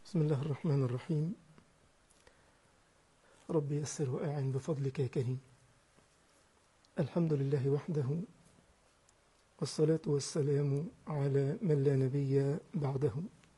بسم الله الرحمن الرحيم. رب يسر وأعن بفضلك يا كريم. الحمد لله وحده، والصلاة والسلام على من لا نبي بعده.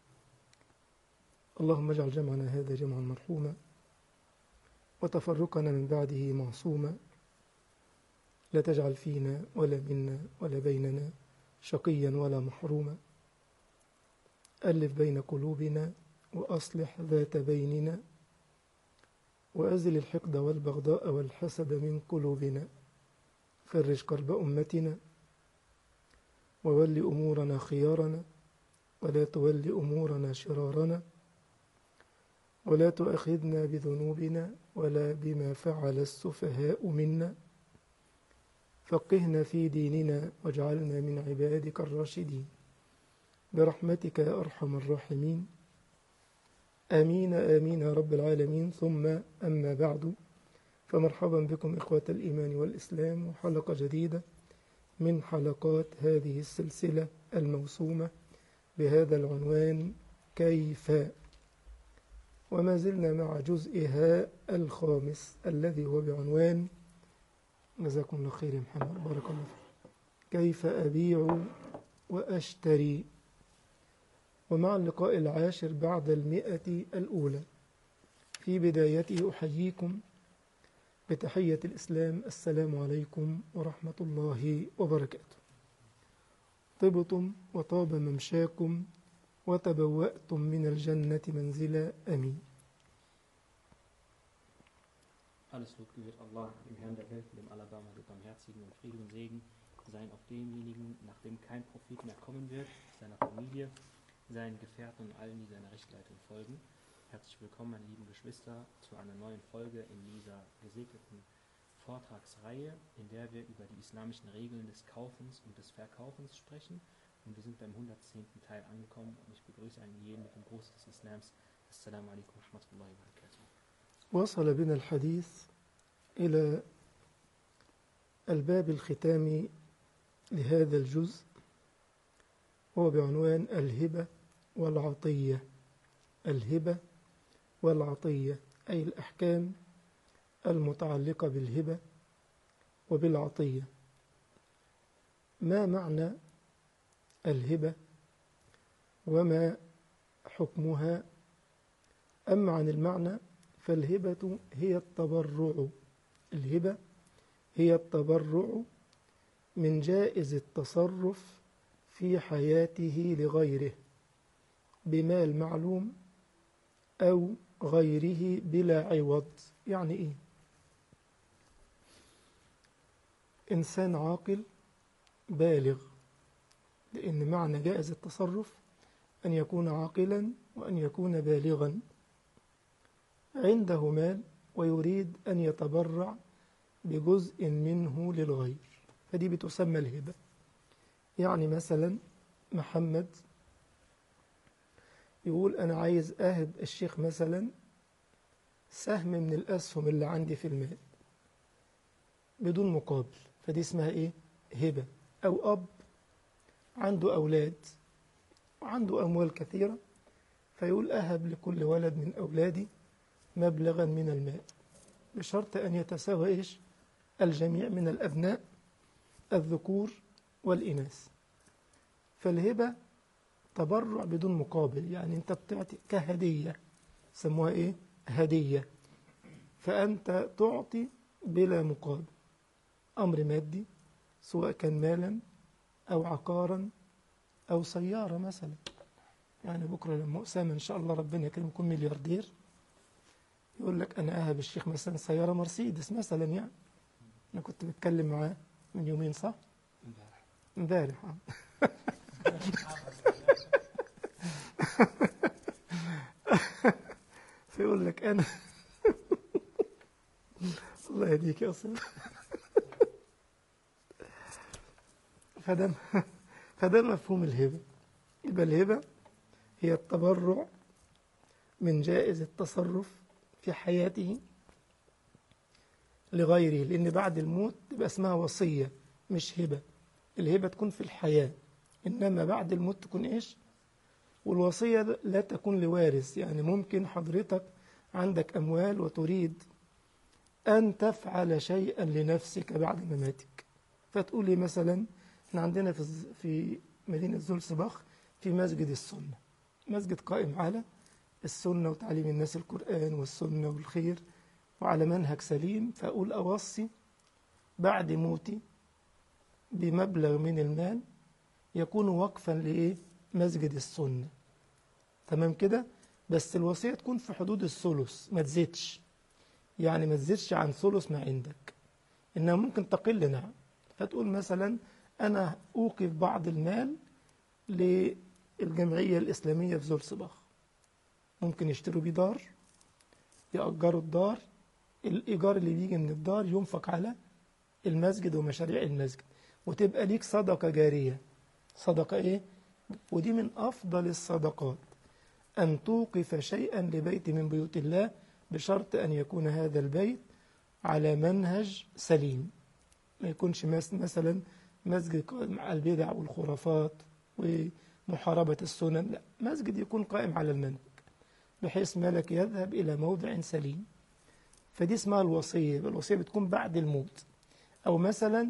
اللهم اجعل جمعنا هذا جمعا مرحوما، وتفرقنا من بعده معصوما. لا تجعل فينا ولا منا ولا بيننا شقيا ولا محروما. ألف بين قلوبنا وأصلح ذات بيننا، وأزل الحقد والبغضاء والحسد من قلوبنا. فرج كرب أمتنا، وول أمورنا خيارنا، ولا تول أمورنا شرارنا، ولا تؤاخذنا بذنوبنا ولا بما فعل السفهاء منا. فقهنا في ديننا واجعلنا من عبادك الراشدين برحمتك يا أرحم الراحمين. آمين آمين يا رب العالمين. ثم أما بعد، فمرحبا بكم إخوة الإيمان والإسلام، وحلقة جديدة من حلقات هذه السلسلة الموسومة بهذا العنوان كيف، وما زلنا مع جزئها الخامس الذي هو بعنوان، جزاكم الله خير يا محمد، بارك الله فيك، كيف أبيع وأشتري. ومع اللقاء العاشر بعد 100 الأولى، في بدايته أحييكم بتحية الإسلام: السلام عليكم ورحمة الله وبركاته. طبتم وطاب ممشاكم وتبوأتم من الجنة منزلا. آمين. Alles Lob gebührt Allah, dem Herrn der Welt, dem Allerbarmer, dem Barmherzigen, und Friede und Segen seien auf demjenigen, nach dem kein Prophet mehr kommen wird, seiner Familie, seinen Gefährten und allen, die seiner Rechtleitung folgen. Herzlich willkommen, meine lieben Geschwister, zu einer neuen Folge in dieser gesegneten Vortragsreihe, in der wir über die islamischen Regeln des Kaufens und des Verkaufens sprechen. Und wir sind beim 110. Teil angekommen, und ich begrüße einen jeden mit dem Gruß des Islams. Assalamu alaikum wa rahmatullahi wa barakatuh. وصل بنا الحديث إلى الباب الختامي لهذا الجزء، هو بعنوان الهبة والعطية. الهبة والعطية أي الأحكام المتعلقة بالهبة وبالعطية. ما معنى الهبة وما حكمها؟ أما عن المعنى فالهبة هي التبرع. الهبة هي التبرع من جائز التصرف في حياته لغيره بمال معلوم أو غيره بلا عوض. يعني إيه؟ إنسان عاقل بالغ، لأن معنى جائز التصرف أن يكون عاقلا وأن يكون بالغا، عنده مال ويريد أن يتبرع بجزء منه للغير، فدي بتسمى الهبة. يعني مثلا محمد يقول أنا عايز أهب الشيخ مثلا سهم من الأسهم اللي عندي في المال بدون مقابل، فدي اسمها إيه؟ هبة. أو أب عنده أولاد وعنده أموال كثيرة، فيقول أهب لكل ولد من أولادي مبلغا من المال، بشرط أن يتساوى إيش؟ الجميع من الأبناء الذكور والإناث. فالهبة تبرع بدون مقابل، يعني أنت بتعطي كهدية، سموها إيه؟ هدية. فأنت تعطي بلا مقابل، أمر مادي، سواء كان مالا أو عقارا أو سيارة مثلا. يعني بكرة لما أسامة إن شاء الله ربنا يكرمه يكون ملياردير، يقول لك أنا أهب الشيخ مثلا سيارة مرسيدس مثلا. يعني أنا كنت بتكلم معاه من يومين، صح؟ امبارح. فيقول لك أنا الله يهديك يا أصلا. فده مفهوم الهبة. يبقى الهبة هي التبرع من جائز التصرف في حياته لغيره، لأن بعد الموت تبقى اسمها وصية مش هبة. الهبة تكون في الحياة، إنما بعد الموت تكون إيش؟ والوصية لا تكون لوارث، يعني ممكن حضرتك عندك أموال وتريد أن تفعل شيئا لنفسك بعد مماتك، فتقول لي مثلا احنا عندنا في مدينة زولسباخ في مسجد السنة، مسجد قائم على السنة وتعليم الناس القرآن والسنة والخير وعلى منهج سليم، فأقول أوصي بعد موتي بمبلغ من المال يكون وقفا لإيه؟ مسجد السنة. تمام كده؟ بس الوصية تكون في حدود الثلث، ما تزيدش، يعني ما تزيدش عن ثلث ما عندك، إنها ممكن تقل. نعم. فتقول مثلا أنا أوقف بعض المال للجمعية الإسلامية في زولسباخ، ممكن يشتروا بيه دار، يأجروا الدار، الإيجار اللي بيجي من الدار ينفق على المسجد ومشاريع المسجد، وتبقى ليك صدقة جارية. صدقة إيه؟ ودي من أفضل الصدقات، أن توقف شيئا لبيت من بيوت الله، بشرط أن يكون هذا البيت على منهج سليم، ما يكونش مثلا مسجد قائم على البدع والخرافات ومحاربة السنن، لا، مسجد يكون قائم على المنهج بحيث مالك يذهب إلى موضع سليم. فدي اسمها الوصية. الوصية بتكون بعد الموت. أو مثلا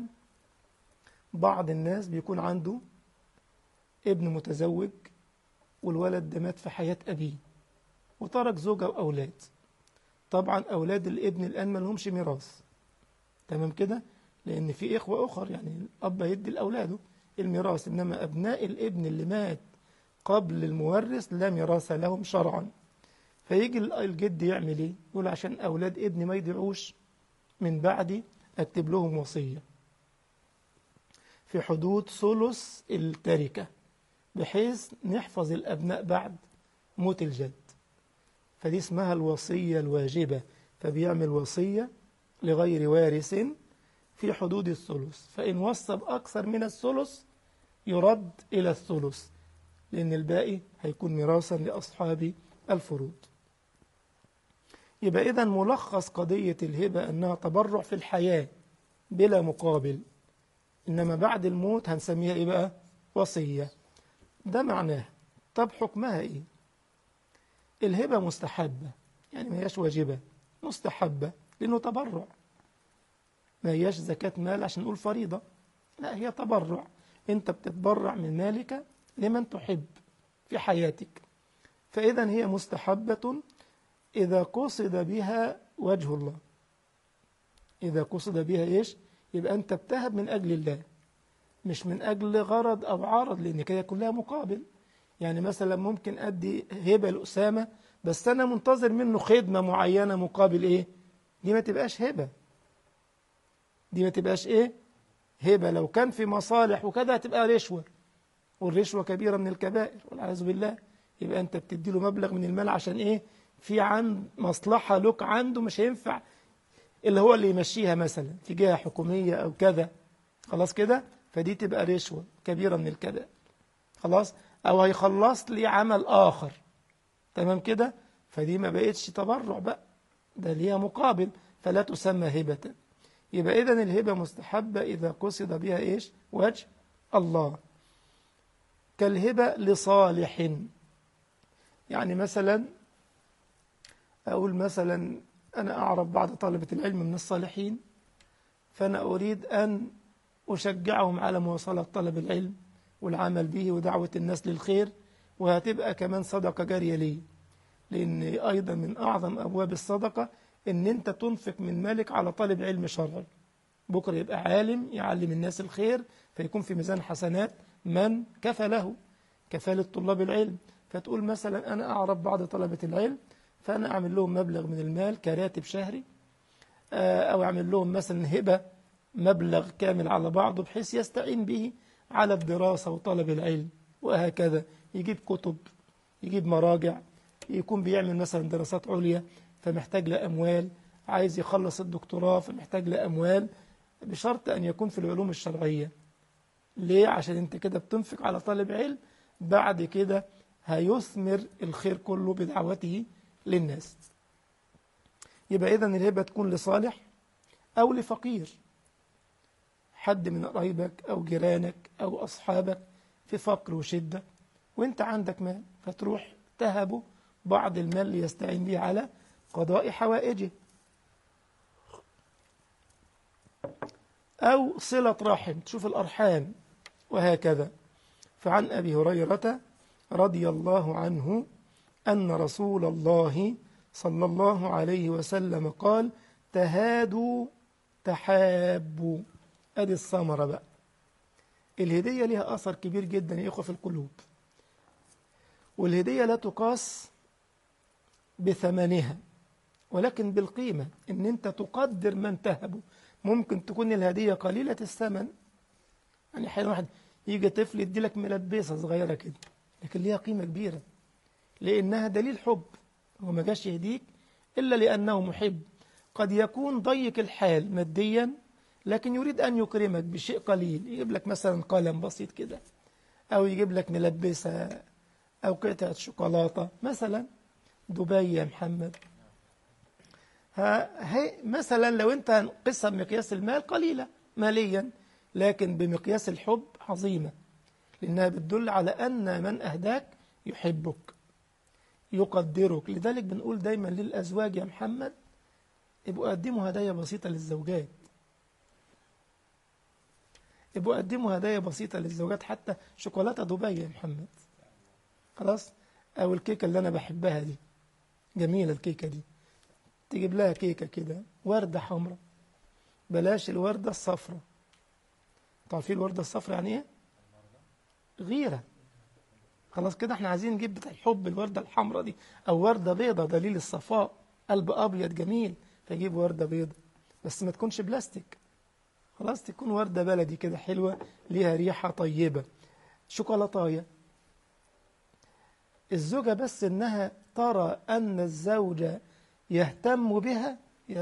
بعض الناس بيكون عنده ابن متزوج والولد ده مات في حياة أبيه وترك زوجة وأولاد، طبعا أولاد الابن الآن ما لهمش ميراث، تمام كده، لأن في إخوة أخر يعني الأب هيدي لأولاده الميراث، إنما أبناء الابن اللي مات قبل المورث لا ميراث لهم شرعا. فيجي الجد يعمل إيه؟ يقول عشان أولاد ابني ما يضيعوش من بعدي أكتب لهم وصية في حدود ثلث التركة، بحيث نحفظ الأبناء بعد موت الجد. فدي اسمها الوصية الواجبة. فبيعمل وصية لغير وارث في حدود الثلث، فإن وصى بأكثر من الثلث يرد إلى الثلث، لأن الباقي هيكون ميراثا لأصحاب الفروض. يبقى إذن ملخص قضية الهبة أنها تبرع في الحياة بلا مقابل، إنما بعد الموت هنسميها إيه بقى؟ وصية. ده معناها. طب حكمها إيه؟ الهبة مستحبة، يعني ما هياش واجبة، مستحبة لأنه تبرع، ما هياش زكاة مال عشان نقول فريضة، لا، هي تبرع، أنت بتتبرع من مالك لمن تحب في حياتك. فإذا هي مستحبة إذا قصد بها وجه الله. إذا قصد بها إيش؟ يبقى أنت بتهب من أجل الله، مش من أجل غرض أو عرض، لأن كده كلها مقابل. يعني مثلا ممكن أدي هبة لأسامة بس أنا منتظر منه خدمة معينة مقابل إيه؟ دي ما تبقاش هبة، دي ما تبقاش إيه؟ هبة. لو كان في مصالح وكذا هتبقى رشوة، والرشوة كبيرة من الكبائر والعياذ بالله. يبقى أنت بتدي له مبلغ من المال عشان إيه؟ في عند مصلحة لك عنده، مش هينفع اللي هو اللي يمشيها مثلا في جهة حكومية أو كذا، خلاص كده، فدي تبقى رشوة كبيرة من الكبائر، خلاص. أو هيخلص لي عمل آخر، تمام كده، فدي ما بقتش تبرع بقى، ده ليها مقابل، فلا تسمى هبة. يبقى إذن الهبة مستحبة إذا قصد بها إيش؟ وجه الله. كالهبة لصالح، يعني مثلا أقول مثلا أنا أعرف بعض طلبة العلم من الصالحين، فأنا أريد أن أشجعهم على مواصلة طلب العلم والعمل به ودعوة الناس للخير، وهتبقى كمان صدقة جارية لي، لأن أيضا من أعظم أبواب الصدقة أن أنت تنفق من مالك على طالب علم شرعي، بكرة يبقى عالم يعلم الناس الخير، فيكون في ميزان حسنات من كفى له كفالة طلاب العلم. فتقول مثلا أنا أعرف بعض طلبة العلم، فأنا أعمل لهم مبلغ من المال كراتب شهري، أو أعمل لهم مثلا هبة مبلغ كامل على بعضه بحيث يستعين به على الدراسة وطلب العلم، وهكذا يجيب كتب، يجيب مراجع، يكون بيعمل مثلا دراسات عليا فمحتاج لأموال، عايز يخلص الدكتوراه فمحتاج لأموال، بشرط أن يكون في العلوم الشرعية. ليه؟ عشان أنت كده بتنفق على طالب علم، بعد كده هيثمر الخير كله بدعوته للناس. يبقى إذن الهبة تكون لصالح أو لفقير، حد من قرايبك أو جيرانك أو أصحابك في فقر وشدة، وانت عندك مال فتروح تهبه بعض المال ليستعين به على قضاء حوائجه. أو صلة رحم، تشوف الأرحام، وهكذا. فعن أبي هريرة رضي الله عنه أن رسول الله صلى الله عليه وسلم قال: تهادوا تحابوا. أدي الثمرة بقى. الهدية لها أثر كبير جدا يا إخوة في القلوب، والهدية لا تقاس بثمنها ولكن بالقيمة، إن أنت تقدر من تهبه. ممكن تكون الهدية قليلة الثمن، يعني حين واحد يجي طفل يدي لك ملبسة صغيرة كده، لكن ليها قيمة كبيرة لأنها دليل حب. هو ما جاش يهديك إلا لأنه محب. قد يكون ضيق الحال ماديا لكن يريد أن يكرمك بشيء قليل، يجيب لك مثلا قلم بسيط كده، أو يجيب لك ملبسة أو قطعة شوكولاتة مثلا. دبي يا محمد، هي مثلا لو أنت هنقيسها بمقياس المال قليلة ماليا، لكن بمقياس الحب عظيمة، لأنها بتدل على أن من أهداك يحبك يقدرك. لذلك بنقول دايما للأزواج يا محمد: ابقوا قدموا هدايا بسيطة للزوجات، ابقوا قدموا هدايا بسيطة للزوجات، حتى شوكولاتة دبي يا محمد، خلاص. أو الكيكة اللي أنا بحبها دي، جميلة الكيكة دي، تجيب لها كيكة كده وردة حمراء، بلاش الوردة الصفراء. تعرفين الوردة الصفراء يعني إيه؟ غيرة. خلاص كده احنا عايزين نجيب بتاع الحب الوردة الحمراء دي، أو وردة بيضة دليل الصفاء، قلب أبيض جميل، فجيب وردة بيضة بس ما تكونش بلاستيك، خلاص تكون وردة بلدي كده حلوة ليها ريحة طيبة. شوكولاتاية. الزوجة بس إنها ترى أن الزوج يهتم بها،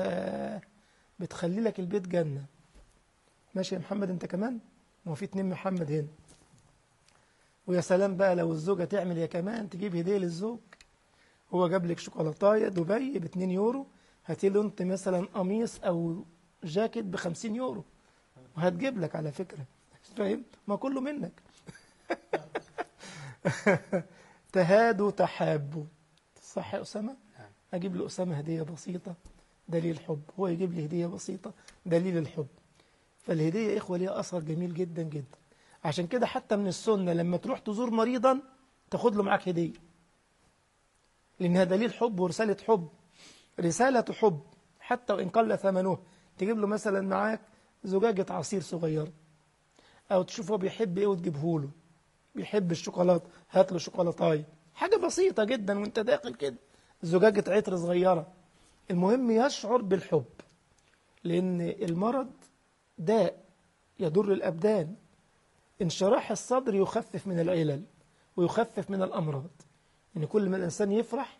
بتخلي لك البيت جنة. ماشي يا محمد أنت كمان؟ ما هو في 2 محمد هنا. ويا سلام بقى لو الزوجة تعمل يا كمان تجيب هدية للزوج. هو جاب لك شوكولاتاية دبي ب2 يورو، هاتي له انت مثلا قميص أو جاكيت ب50 يورو، وهتجيب لك على فكرة، فاهم؟ ما كله منك. تهادوا تحابوا. صح يا أسامة؟ أجيب لأسامة هدية بسيطة دليل حب، هو يجيب لي هدية بسيطة دليل الحب. فالهدية يا إخوة ليها أثر جميل جدا جدا. عشان كده حتى من السنة لما تروح تزور مريضا تاخد له معاك هدية، لأنها دليل حب ورسالة حب، رسالة حب حتى وإن قل ثمنه. تجيب له مثلا معاك زجاجة عصير صغيرة، أو تشوفه بيحب إيه وتجيبه له. بيحب الشوكولاتة، هات له شوكولاتاية، حاجة بسيطة جدا وانت داخل كده، زجاجة عطر صغيرة. المهم يشعر بالحب، لأن المرض داء يضر الأبدان. انشراح الصدر يخفف من العلل ويخفف من الأمراض. يعني كل ما الإنسان يفرح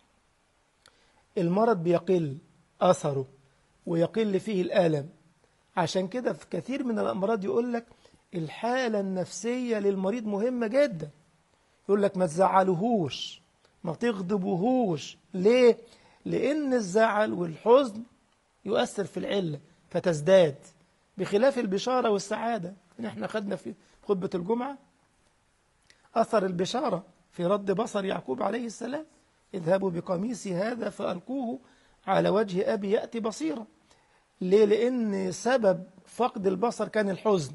المرض بيقل أثره ويقل فيه الآلم. عشان كده في كثير من الأمراض يقول لك الحالة النفسية للمريض مهمة جدا. يقول لك ما تزعلهوش، ما تغضبهوش. ليه؟ لأن الزعل والحزن يؤثر في العلة فتزداد، بخلاف البشارة والسعادة. احنا خدنا في خطبة الجمعة أثر البشارة في رد بصر يعقوب عليه السلام: اذهبوا بقميصي هذا فألقوه على وجه أبي يأتي بصيرا. ليه؟ لأن سبب فقد البصر كان الحزن،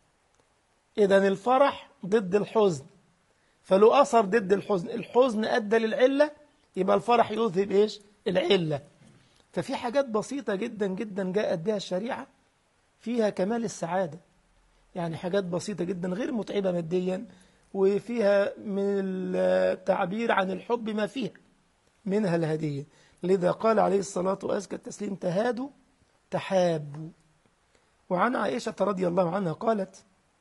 إذن الفرح ضد الحزن، فله أثر ضد الحزن. الحزن أدى للعلة، يبقى الفرح يذهب إيش؟ العلة. ففي حاجات بسيطة جدا جدا جاءت بها الشريعة فيها كمال السعادة، يعني حاجات بسيطة جدا غير متعبة ماديا، وفيها من التعبير عن الحب ما فيها، منها الهدية. لذا قال عليه الصلاة وأزكى التسليم: تهادوا تحابوا. وعن عائشة رضي الله عنها قالت: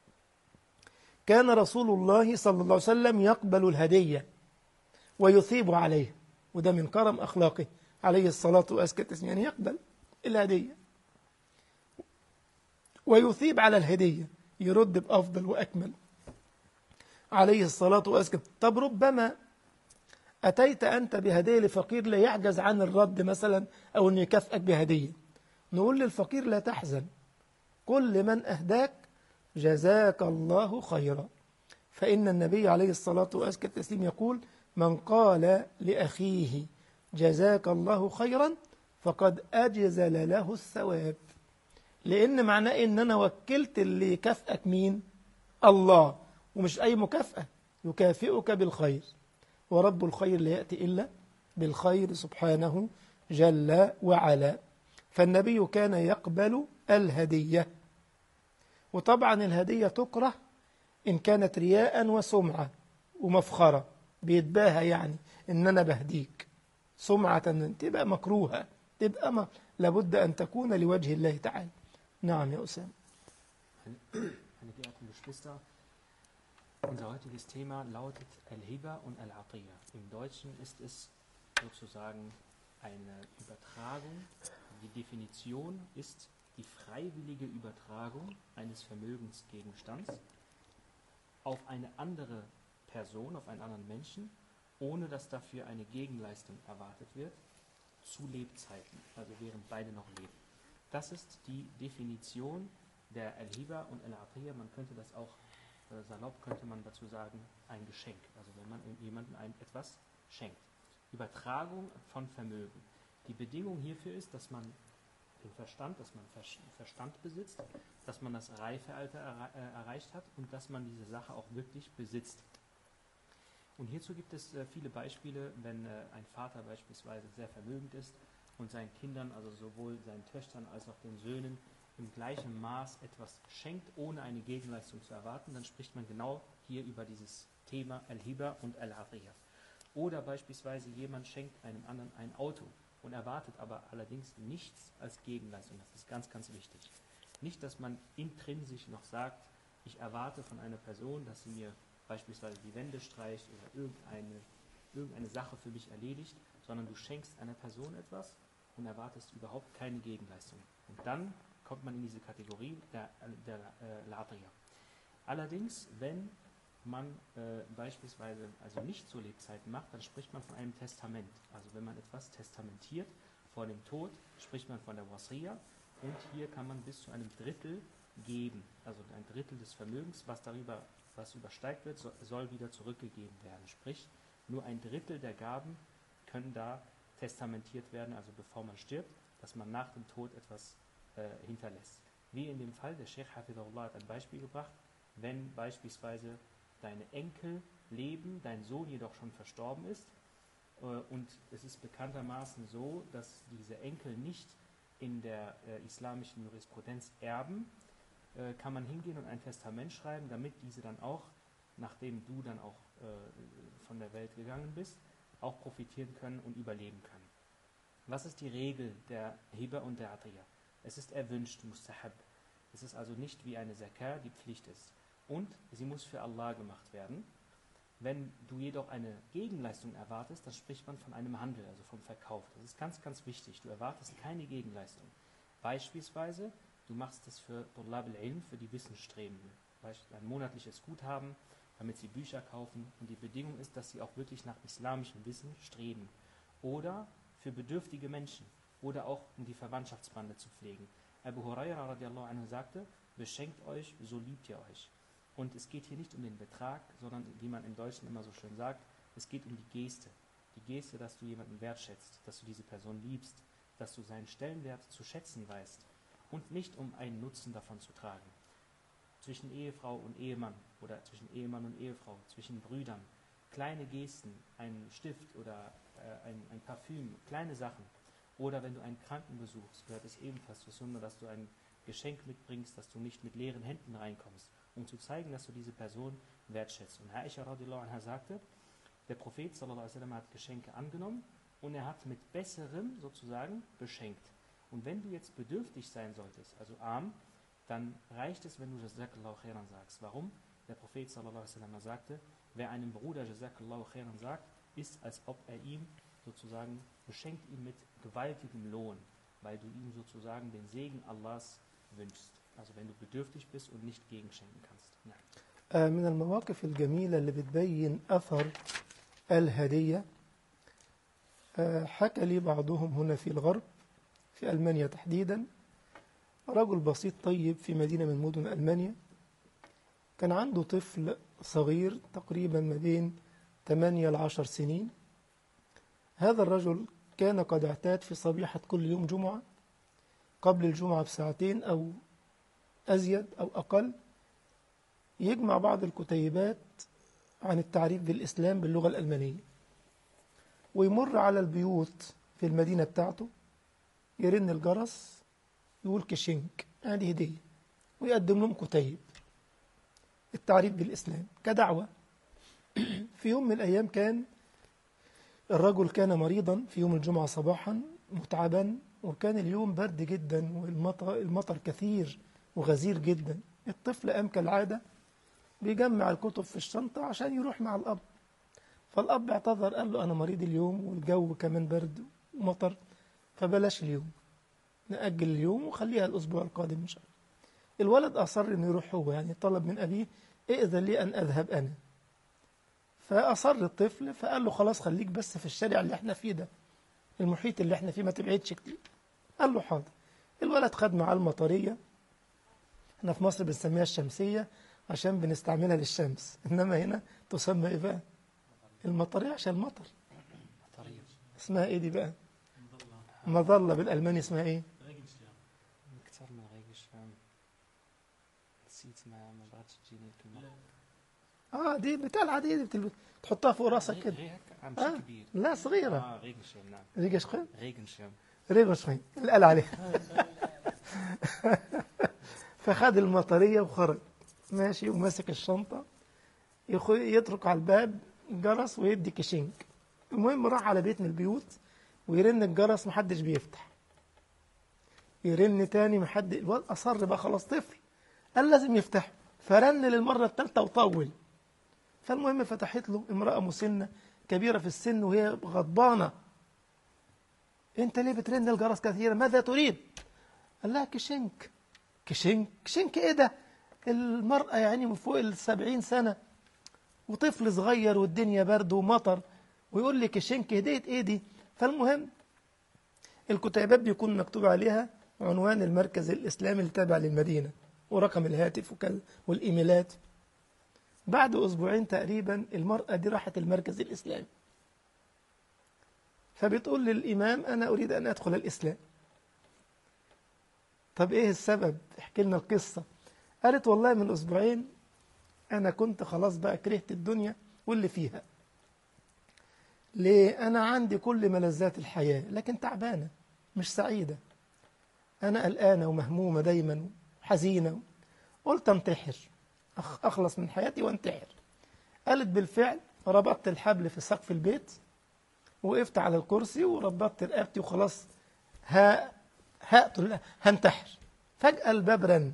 كان رسول الله صلى الله عليه وسلم يقبل الهدية ويثيب عليه. وده من كرم أخلاقه عليه الصلاة وأزكى التسليم، يعني يقبل الهدية ويثيب على الهدية، يرد بأفضل وأكمل عليه الصلاة وأزكى. طب ربما أتيت أنت بهدية لفقير لا يعجز عن الرد مثلا، أو أن يكافئك بهدية، نقول للفقير لا تحزن، كل من أهداك جزاك الله خيرا، فإن النبي عليه الصلاة وأزكى التسليم يقول: من قال لأخيه جزاك الله خيرا فقد أجزل له الثواب. لأن معناه إن أنا وكلت اللي يكافئك مين؟ الله، ومش أي مكافأة، يكافئك بالخير، ورب الخير لا يأتي إلا بالخير سبحانه جل وعلا. فالنبي كان يقبل الهدية. وطبعا الهدية تكره إن كانت رياء وسمعة ومفخرة، بيتباهى يعني إن أنا بهديك، سمعة تبقى مكروهة، تبقى لابد أن تكون لوجه الله تعالى. نعم يا أسامة. Meine geehrten Geschwister, unser heutiges Thema lautet Al-Hiba und Al-Atiyya. Im Deutschen ist es sozusagen eine Übertragung. Die Definition ist die freiwillige Übertragung eines Vermögensgegenstands auf eine andere Person, auf einen anderen Menschen, ohne dass dafür eine Gegenleistung erwartet wird, zu Lebzeiten, also während beide noch leben. Das ist die Definition der Al-Hiba und Al-Atiyya. Man könnte das auch, salopp könnte man dazu sagen, ein Geschenk, also wenn man jemandem etwas schenkt. Übertragung von Vermögen. Die Bedingung hierfür ist, dass man den Verstand, dass man Verstand besitzt, dass man das Reifealter erreicht hat und dass man diese Sache auch wirklich besitzt. Und hierzu gibt es viele Beispiele, wenn ein Vater beispielsweise sehr vermögend ist und seinen Kindern, also sowohl seinen Töchtern als auch den Söhnen, im gleichen Maß etwas schenkt, ohne eine Gegenleistung zu erwarten, dann spricht man genau hier über dieses Thema Al-Hiba und Al-Atiyya. Oder beispielsweise jemand schenkt einem anderen ein Auto und erwartet aber allerdings nichts als Gegenleistung. Das ist ganz, ganz wichtig. Nicht, dass man intrinsisch noch sagt, ich erwarte von einer Person, dass sie mir beispielsweise die Wände streicht oder irgendeine Sache für mich erledigt, sondern du schenkst einer Person etwas und erwartest überhaupt keine Gegenleistung. Und dann kommt man in diese Kategorie der Atiyya. Allerdings, wenn man beispielsweise also nicht zur Lebzeiten macht, dann spricht man von einem Testament. Also wenn man etwas testamentiert vor dem Tod, spricht man von der Wasiyya, und hier kann man bis zu einem Drittel geben. Also ein Drittel des Vermögens, was übersteigt wird, soll wieder zurückgegeben werden. Sprich, nur ein Drittel der Gaben können da testamentiert werden, also bevor man stirbt, dass man nach dem Tod etwas hinterlässt. Wie in dem Fall, der Sheikh Hafidhullah hat ein Beispiel gebracht, wenn beispielsweise deine Enkel leben, dein Sohn jedoch schon verstorben ist, und es ist bekanntermaßen so, dass diese Enkel nicht in der islamischen Jurisprudenz erben, kann man hingehen und ein Testament schreiben, damit diese dann auch, nachdem du dann auch von der Welt gegangen bist, auch profitieren können und überleben können. Was ist die Regel der Hiba und der Atiyya? Es ist erwünscht, Mustahab. Es ist also nicht wie eine Zakah, die Pflicht ist. Und sie muss für Allah gemacht werden. Wenn du jedoch eine Gegenleistung erwartest, dann spricht man von einem Handel, also vom Verkauf. Das ist ganz, ganz wichtig. Du erwartest keine Gegenleistung. Beispielsweise, du machst es für Tullab al-Ilm, für die Wissensstrebenden. Ein monatliches Guthaben, damit sie Bücher kaufen. Und die Bedingung ist, dass sie auch wirklich nach islamischem Wissen streben. Oder für bedürftige Menschen. Oder auch, um die Verwandtschaftsbande zu pflegen. Abu Huraira radiallahu anhu sagte, beschenkt euch, so liebt ihr euch. Und es geht hier nicht um den Betrag, sondern, wie man im Deutschen immer so schön sagt, es geht um die Geste. Die Geste, dass du jemanden wertschätzt, dass du diese Person liebst, dass du seinen Stellenwert zu schätzen weißt und nicht um einen Nutzen davon zu tragen. Zwischen Ehefrau und Ehemann oder zwischen Ehemann und Ehefrau, zwischen Brüdern, kleine Gesten, ein Stift oder ein Parfüm, kleine Sachen. Oder wenn du einen Kranken besuchst, gehört es ebenfalls zur Sunna, dass du ein Geschenk mitbringst, dass du nicht mit leeren Händen reinkommst, um zu zeigen, dass du diese Person wertschätzt. Und Aisha radiallahu anha sagte, der Prophet sallallahu alaihi wasallam hat Geschenke angenommen und er hat mit Besserem sozusagen beschenkt. Und wenn du jetzt bedürftig sein solltest, also arm, dann reicht es, wenn du Jazakallahu khairan sagst. Warum? Der Prophet sallallahu alaihi wasallam sagte, wer einem Bruder Jazakallahu khairan sagt, ist, als ob er ihm sozusagen beschenkt ihn mit gewaltigem Lohn, weil du ihm sozusagen den Segen Allahs wünschst. Also wenn du bedürftig bist und nicht gegenschenken kannst. Nein. من المواقف الجميلة اللي بتبين أثر الهدية حكى لي بعضهم هنا في الغرب في ألمانيا تحديدا، رجل بسيط طيب في مدينة من مدن ألمانيا، كان عنده طفل صغير تقريبا ما بين 8 ل 10 سنين. هذا الرجل كان قد اعتاد في صبيحة كل يوم جمعة قبل الجمعة بساعتين أو أزيد أو أقل يجمع بعض الكتيبات عن التعريف بالإسلام باللغة الألمانية، ويمر على البيوت في المدينة بتاعته، يرن الجرس، يقول كشنك هذه هدية، ويقدم لهم كتيب التعريف بالإسلام كدعوة. في يوم من الأيام كان الرجل كان مريضا في يوم الجمعة صباحا متعبا، وكان اليوم برد جدا والمطر كثير وغزير جدا. الطفل قام كالعادة بيجمع الكتب في الشنطة عشان يروح مع الأب، فالأب اعتذر قال له أنا مريض اليوم والجو كمان برد ومطر، فبلاش اليوم، نأجل اليوم وخليها الأسبوع القادم إن شاء الله. الولد أصر إنه يروح هو، يعني طلب من أبيه ائذن لي أن أذهب أنا، فأصر الطفل فقال له خلاص خليك بس في الشارع اللي احنا فيه ده، المحيط اللي احنا فيه، ما تبعدش كتير. قال له حاضر. الولد خد معاه المطرية، احنا في مصر بنسميها الشمسية عشان بنستعملها للشمس، إنما هنا تسمى إيه بقى؟ المطرية عشان المطر. اسمها إيه دي بقى؟ مظلة بالألماني اسمها إيه؟ دي بتاع العادية دي تحطها فوق راسك كده. لا صغيرة. ريغنشرم اللي قال عليها. فخد المطرية وخرج ماشي وماسك الشنطة، يترك على الباب جرس ويدي كشنك. المهم راح على بيت من البيوت ويرن الجرس، محدش بيفتح، يرن تاني محد. الواد أصر بقى خلاص طفل، قال لازم يفتح، فرن للمرة الثالثة وطول. فالمهم فتحت له امرأة مسنة كبيرة في السن وهي غضبانة، انت ليه بترن الجرس كثيرا، ماذا تريد؟ قال لها كشنك. كشنك ايه ده؟ المرأة يعني من فوق 70 سنة وطفل صغير والدنيا برد ومطر ويقول لي كشنك، هدية ايه دي؟ فالمهم الكتيبات بيكون مكتوب عليها عنوان المركز الإسلامي اللي تابع للمدينة ورقم الهاتف والإيميلات. بعد أسبوعين تقريبا المرأة دي راحت المركز الإسلامي، فبتقول للإمام أنا أريد أن أدخل الإسلام. طب إيه السبب؟ احكي لنا القصة. قالت والله من أسبوعين أنا كنت خلاص بقى كرهت الدنيا واللي فيها. ليه؟ أنا عندي كل ملذات الحياة لكن تعبانة مش سعيدة، أنا قلقانة ومهمومة دايما حزينة. قلت انتحر، أخلص من حياتي وانتحر. قالت بالفعل ربطت الحبل في سقف البيت، وقفت على الكرسي وربطت رقبتي وخلاص هنتحر. فجأة الباب رن،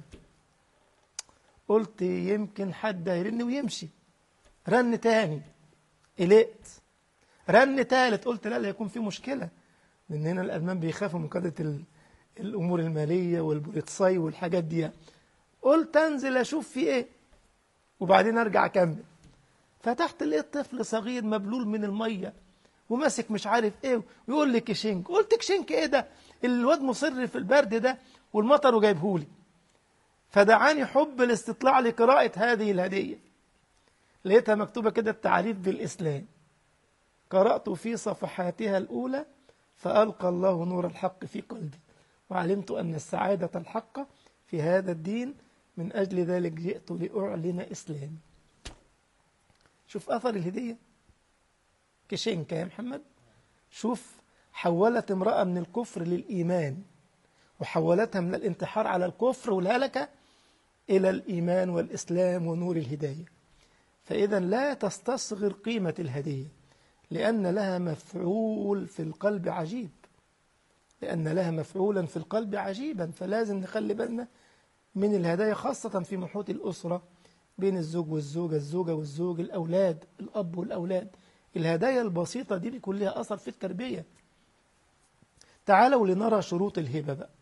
قلت يمكن حد هيرن ويمشي. رن تاني، قلقت. رن تالت، قلت لا يكون في مشكلة، لأن هنا الألمان بيخافوا من قضية الأمور المالية والبوليتساي والحاجات دي. قلت أنزل أشوف في إيه وبعدين أرجع أكمل. فتحت لقيت طفل صغير مبلول من المية وماسك مش عارف إيه ويقول لي كشنك. قلت كشنك إيه ده؟ الواد مصر في البرد ده والمطر وجايبهولي. فدعاني حب الاستطلاع لقراءة هذه الهدية، لقيتها مكتوبة كده التعريف بالإسلام. قرأت في صفحاتها الأولى فألقى الله نور الحق في قلبي وعلمت أن السعادة الحق في هذا الدين، من أجل ذلك جئت لأعلن إسلامي. شوف أثر الهدية كشنكة يا محمد. شوف حولت امرأة من الكفر للإيمان، وحولتها من الانتحار على الكفر والهلكة إلى الإيمان والإسلام ونور الهداية. فإذا لا تستصغر قيمة الهدية، لأن لها مفعول في القلب عجيب، لأن لها مفعولا في القلب عجيبا. فلازم نخلي بالنا من الهدايا، خاصة في محيط الأسرة بين الزوج والزوجة، الزوجة والزوج، الأولاد، الأب والأولاد. الهدايا البسيطة دي بيكون لها أثر في التربية. تعالوا لنرى شروط الهبة بقى.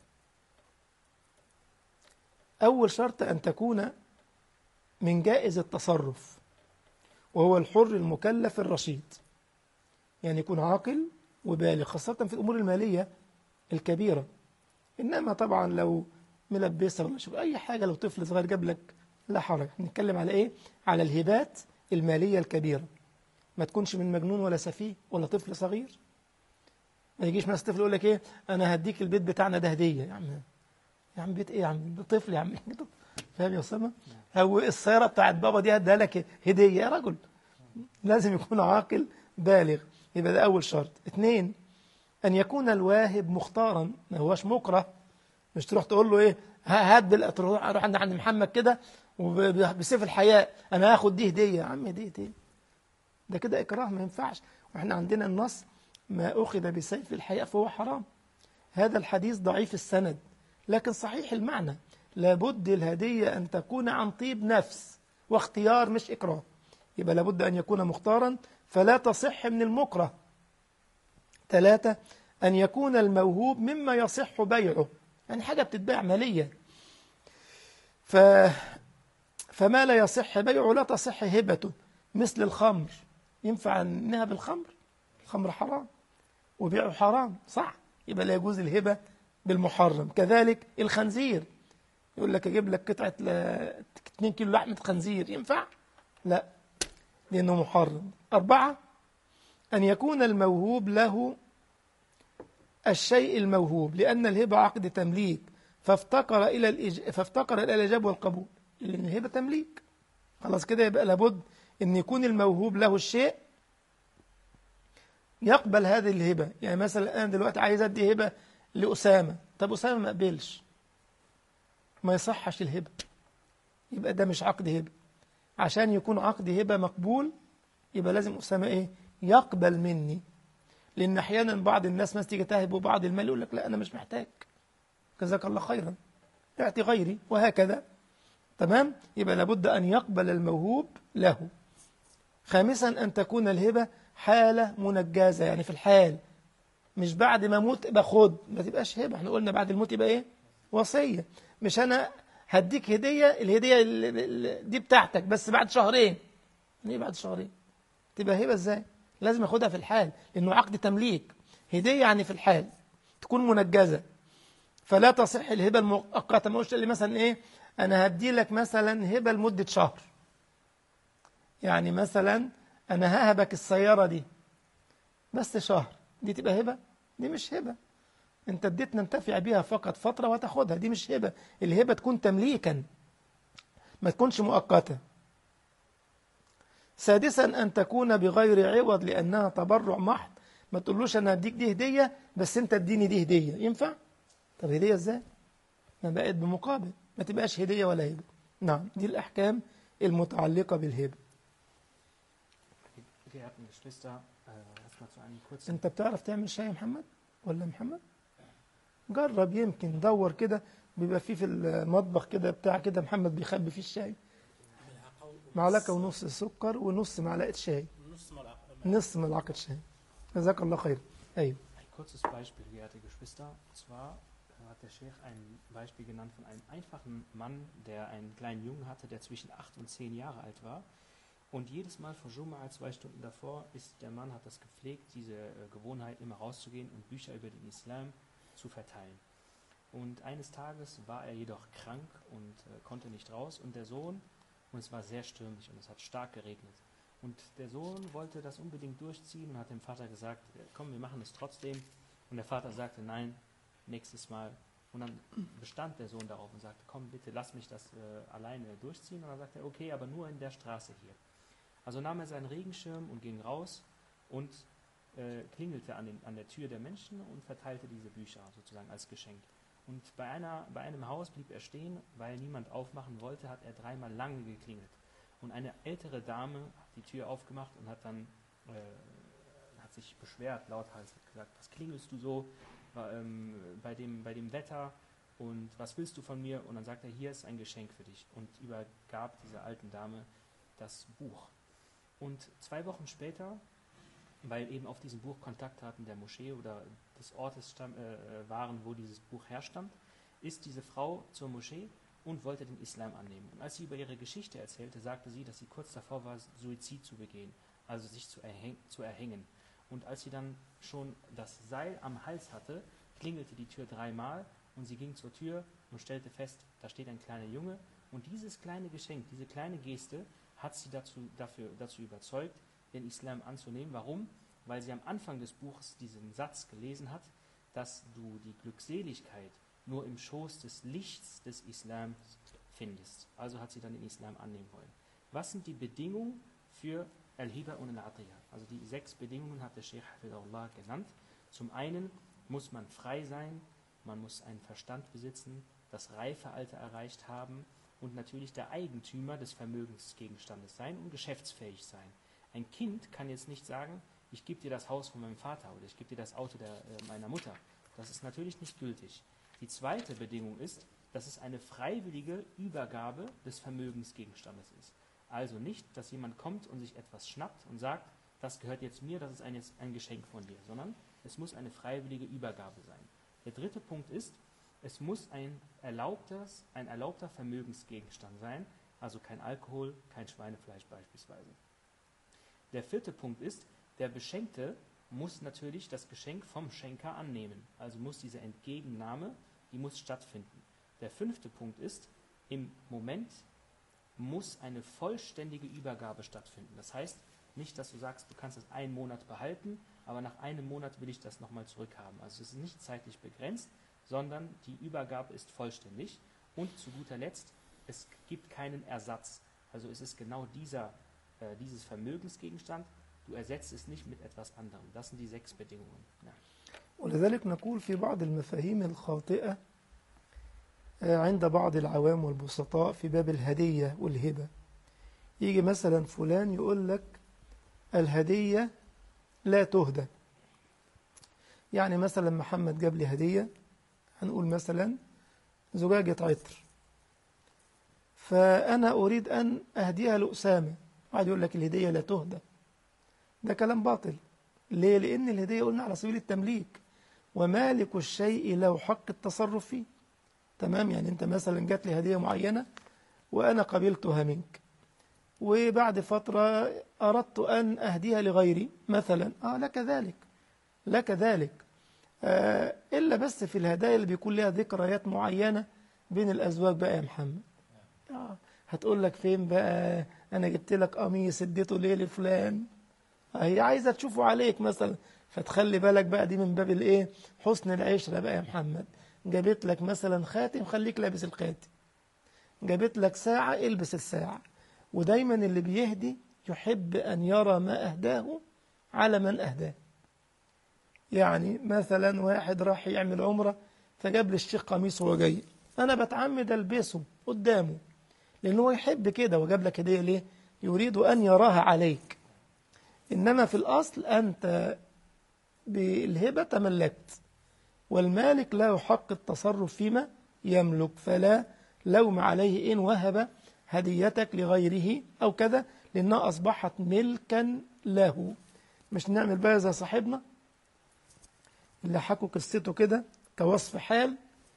أول شرط أن تكون من جائز التصرف، وهو الحر المكلف الرشيد، يعني يكون عاقل وبالغ، خاصة في الأمور المالية الكبيرة. إنما طبعا لو ملبسة ولا شوف أي حاجة، لو طفل صغير جاب لك لا حرج. نتكلم على إيه؟ على الهبات المالية الكبيرة. ما تكونش من مجنون ولا سفيه ولا طفل صغير. ما يجيش مثلا طفل يقول لك إيه، أنا هديك البيت بتاعنا ده هدية. يا عم، يا عم بيت إيه يا عم، ده طفل يا عم. فاهم يا أسامة؟ أو السيارة بتاعت بابا دي هديها لك هدية. يا رجل، لازم يكون عاقل بالغ. يبقى ده أول شرط. 2، أن يكون الواهب مختارا، ما هوش مكره. مش تروح تقول له إيه، هات تروح عند محمد كده وبسيف الحياء أنا هاخد دي هدية. يا عم دي هدية، ده كده إكراه، ما ينفعش. وإحنا عندنا النص ما أخذ بسيف الحياء فهو حرام. هذا الحديث ضعيف السند لكن صحيح المعنى. لابد الهدية أن تكون عن طيب نفس واختيار، مش إكراه. يبقى لابد أن يكون مختارا فلا تصح من المكره. 3، أن يكون الموهوب مما يصح بيعه، يعني حاجة بتتباع مالية. فما لا يصح بيعه لا تصح هبته، مثل الخمر. ينفع نهب الخمر؟ الخمر حرام وبيعه حرام، صح؟ يبقى لا يجوز الهبة بالمحرم. كذلك الخنزير، يقول لك أجيب لك قطعة 2 كيلو لحمة خنزير، ينفع؟ لا، لأنه محرم. 4، أن يكون الموهوب له الشيء الموهوب، لأن الهبة عقد تمليك، فافتقر إلى الإجابة والقبول، لأن الهبة تمليك. خلاص كده، يبقى لابد أن يكون الموهوب له الشيء يقبل هذه الهبة. يعني مثلا أنا دلوقتي عايز أدي هبة لأسامة، طب أسامة ما قبلش، ما يصحش الهبة، يبقى ده مش عقد هبة. عشان يكون عقد هبة مقبول يبقى لازم أسامة إيه؟ يقبل مني. لأن أحيانا بعض الناس ما تيجي تهب وبعض المال يقول لك لا أنا مش محتاج، جزاك الله خيرا، اعطي غيري، وهكذا. تمام؟ يبقى لابد أن يقبل الموهوب له. 5، أن تكون الهبة حالة منجزة، يعني في الحال، مش بعد ما موت يبقى خد، ما تبقاش هبة. احنا قلنا بعد الموت يبقى إيه؟ وصية. مش أنا هديك هدية، الهدية دي بتاعتك بس بعد شهرين. ليه بعد شهرين؟ تبقى هبة ازاي؟ لازم اخدها في الحال، لانه عقد تمليك. هدية يعني في الحال، تكون منجزة، فلا تصح الهبة المؤقتة. ما قلتش لي مثلا ايه، انا هدي لك مثلا هبة لمدة شهر، يعني مثلا انا ههبك السيارة دي بس شهر، دي تبقى هبة؟ دي مش هبة. انت اديت ننتفع بيها فقط فترة وتاخدها، دي مش هبة. الهبة تكون تمليكا، ما تكونش مؤقتة. 6، أن تكون بغير عوض، لأنها تبرع محض. ما تقولوش أنا هديك دي هدية بس أنت اديني دي هدية، ينفع؟ طب هدية إزاي؟ ما بقت بمقابل، ما تبقاش هدية ولا هبة. نعم، دي الأحكام المتعلقة بالهبة. أنت بتعرف تعمل شاي يا محمد؟ ولا محمد؟ جرب، يمكن دور كده، بيبقى فيه في المطبخ كده بتاع كده محمد بيخبي فيه الشاي. معلقة ونص سكر ونص معلقة شاي، نص ملعقة شاي. جزاك الله خير. أيوه. Ein kurzes Beispiel, geehrte Geschwister. Und zwar hat der Sheikh ein Beispiel genannt von einem einfachen Mann, der einen kleinen Jungen hatte, der zwischen 8 und 10 Jahre alt war. Und jedes Mal vor Jumu'ah, 2 Stunden davor, der Mann hat das gepflegt, diese Gewohnheit, immer rauszugehen und Bücher über den Islam zu verteilen. Und eines Tages war er jedoch krank und konnte nicht raus. Und der Sohn, und es war sehr stürmisch und es hat stark geregnet. Und der Sohn wollte das unbedingt durchziehen und hat dem Vater gesagt, komm, wir machen es trotzdem. Und der Vater sagte, nein, nächstes Mal. Und dann bestand der Sohn darauf und sagte, komm bitte, lass mich das alleine durchziehen. Und dann sagte er, okay, aber nur in der Straße hier. Also nahm er seinen Regenschirm und ging raus und klingelte an der Tür der Menschen und verteilte diese Bücher sozusagen als Geschenk. Und bei einem Haus blieb er stehen, weil niemand aufmachen wollte, hat er 3-mal lange geklingelt. Und eine ältere Dame hat die Tür aufgemacht und hat dann hat sich beschwert, lauthals, hat gesagt, was klingelst du so bei dem Wetter und was willst du von mir? Und dann sagt er, hier ist ein Geschenk für dich und übergab dieser alten Dame das Buch. Und 2 Wochen später, weil eben auf diesem Buch Kontaktdaten der Moschee oder des Ortes waren, wo dieses Buch herstammt, ist diese Frau zur Moschee und wollte den Islam annehmen. Und als sie über ihre Geschichte erzählte, sagte sie, dass sie kurz davor war, Suizid zu begehen, also sich zu erhängen. Und als sie dann schon das Seil am Hals hatte, klingelte die Tür 3-mal und sie ging zur Tür und stellte fest, da steht ein kleiner Junge Und dieses kleine Geschenk, diese kleine Geste hat sie dazu überzeugt, den Islam anzunehmen. Warum? Weil sie am Anfang des Buches diesen Satz gelesen hat, dass du die Glückseligkeit nur im Schoß des Lichts des Islams findest. Also hat sie dann den Islam annehmen wollen. Was sind die Bedingungen für Al-Hiba und Al-Atiyah? Also die 6 Bedingungen hat der Sheikh Hafidahullah genannt. Zum einen muss man frei sein, man muss einen Verstand besitzen, das Reifealter erreicht haben und natürlich der Eigentümer des Vermögensgegenstandes sein und geschäftsfähig sein. Ein Kind kann jetzt nicht sagen, ich gebe dir das Haus von meinem Vater oder ich gebe dir das Auto meiner Mutter. Das ist natürlich nicht gültig. Die zweite Bedingung ist, dass es eine freiwillige Übergabe des Vermögensgegenstandes ist. Also nicht, dass jemand kommt und sich etwas schnappt und sagt, das gehört jetzt mir, das ist ein Geschenk von dir, sondern es muss eine freiwillige Übergabe sein. Der dritte Punkt ist, es muss ein erlaubter Vermögensgegenstand sein, also kein Alkohol, kein Schweinefleisch beispielsweise. Der vierte Punkt ist, der Beschenkte muss natürlich das Geschenk vom Schenker annehmen, also muss diese Entgegennahme, die muss stattfinden. Der fünfte Punkt ist, im Moment muss eine vollständige Übergabe stattfinden. Das heißt nicht, dass du sagst, du kannst es einen Monat behalten, aber nach einem Monat will ich das nochmal zurückhaben. Also es ist nicht zeitlich begrenzt, sondern die Übergabe ist vollständig. Und zu guter Letzt, es gibt keinen Ersatz. Also es ist genau dieses Vermögensgegenstand, du ersetzt es nicht mit etwas anderem. Das sind die 6 Bedingungen. Ja. ولذلك نقول في بعض المفاهيم الخاطئة عند بعض العوام والبسطاء في باب الهدية والهبة. يجي مثلا فلان يقول لك الهدية لا تهدى. يعني مثلا محمد جاب لي هدية، هنقول مثلا زجاجة عطر، فأنا أريد أن أهديها لأسامة، واحد يقول لك الهدية لا تهدى. ده كلام باطل. ليه؟ لأن الهدية قلنا على سبيل التمليك، ومالك الشيء له حق التصرف فيه. تمام؟ يعني أنت مثلا جات لي هدية معينة وأنا قبلتها منك، وبعد فترة أردت أن أهديها لغيري مثلا، لك ذلك إلا بس في الهدايا اللي بيكون لها ذكريات معينة بين الأزواج بقى يا محمد. هتقول لك فين بقى، أنا جبت لك قميص اديته ليه لفلان، هي عايزة تشوفه عليك مثلا، فتخلي بالك بقى دي من باب الإيه، حسن العشرة بقى يا محمد. جابت لك مثلا خاتم، خليك لابس الخاتم. جابت لك ساعة، البس الساعة. ودايما اللي بيهدي يحب أن يرى ما أهداه على من أهداه. يعني مثلا واحد راح يعمل عمرة فجاب لي الشيخ قميص وهو جاي، أنا بتعمد ألبسه قدامه لأنه هو يحب كده، وجاب لك هدية ليه؟ يريد أن يراها عليك. إنما في الأصل أنت بالهبة تملكت، والمالك له حق التصرف فيما يملك، فلا لوم عليه إن وهب هديتك لغيره أو كذا، لأنها أصبحت ملكا له. مش نعمل بقى زي صاحبنا اللي حكوا قصته كده كوصف حال،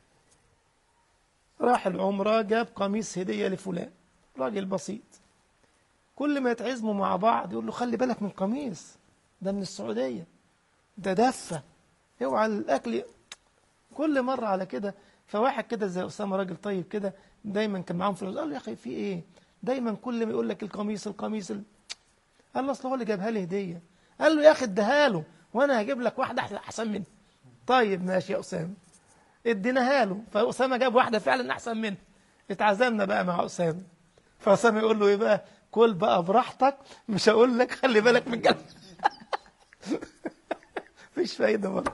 راح العمرة جاب قميص هدية لفلان، راجل بسيط، كل ما يتعزموا مع بعض يقول له خلي بالك من القميص ده، من السعودية، ده دفة، اوعى الأكل، كل مرة على كده. فواحد كده زي أسامة راجل طيب كده دايما كان معاهم فلوس، قال له يا أخي في إيه، دايما كل ما يقول لك القميص قال له أصل هو اللي جابها لي هدية. قال له يا أخي اديها له وأنا هجيب لك واحدة أحسن منها. طيب ماشي يا أسامة، اديناها له، فأسامة جاب واحدة فعلا أحسن منها. اتعزمنا بقى مع أسامة، فأسامة يقول له إيه بقى، كل بقى براحتك، مش هقول لك خلي بالك من جنب. مفيش فايدة برضه.